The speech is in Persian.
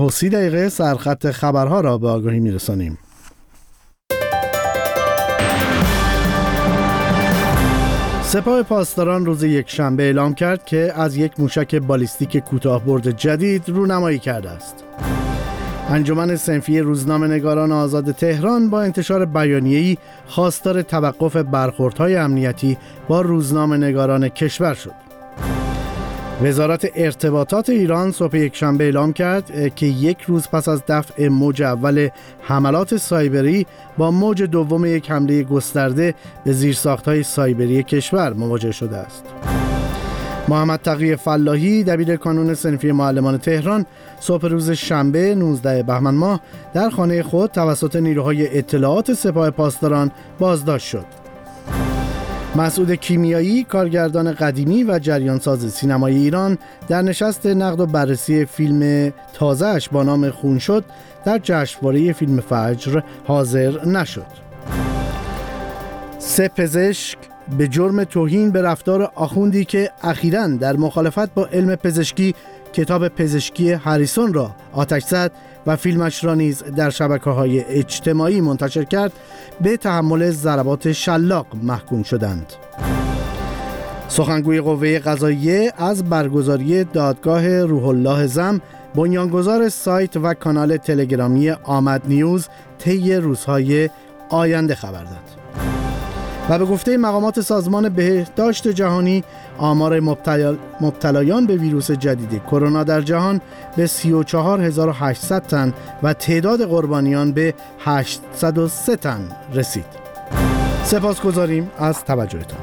9:30 سرخط خبرها را به آگاهی می‌رسانیم. سپاه پاسداران روز یکشنبه اعلام کرد که از یک موشک بالیستیک کوتاه‌برد جدید رونمایی کرده است. انجمن صنفی روزنامه‌نگاران آزاد تهران با انتشار بیانیه‌ای خواستار توقف برخوردهای امنیتی با روزنامه‌نگاران کشور شد. وزارت ارتباطات ایران صبح یکشنبه اعلام کرد که یک روز پس از دفع موج اول حملات سایبری با موج دوم یک حمله گسترده به زیرساخت‌های سایبری کشور مواجه شده است. محمد تقی فلاحی دبیر کانون صنفی معلمان تهران صبح روز شنبه 19 بهمن ماه در خانه خود توسط نیروهای اطلاعات سپاه پاسداران بازداشت شد. مسعود کیمیایی کارگردان قدیمی و جریانساز سینمای ایران در نشست نقد و بررسی فیلم تازه‌اش با نام خون شد در جشنواره فیلم فجر حاضر نشد. 3 پزشک به جرم توهین به رفتار آخوندی که اخیراً در مخالفت با علم پزشکی کتاب پزشکی هریسون را آتش زد و فیلمش را نیز در شبکه‌های اجتماعی منتشر کرد به تحمل ضربات شلاق محکوم شدند. سخنگوی قوه قضاییه از برگزاری دادگاه روح الله زم بنیانگذار سایت و کانال تلگرامی آمد نیوز طی روزهای آینده خبر داد. و به گفته مقامات سازمان بهداشت جهانی آمار مبتلایان به ویروس جدید کرونا در جهان به 34800 تن و تعداد قربانیان به 803 تن رسید. سپاسگزاریم از توجهتان.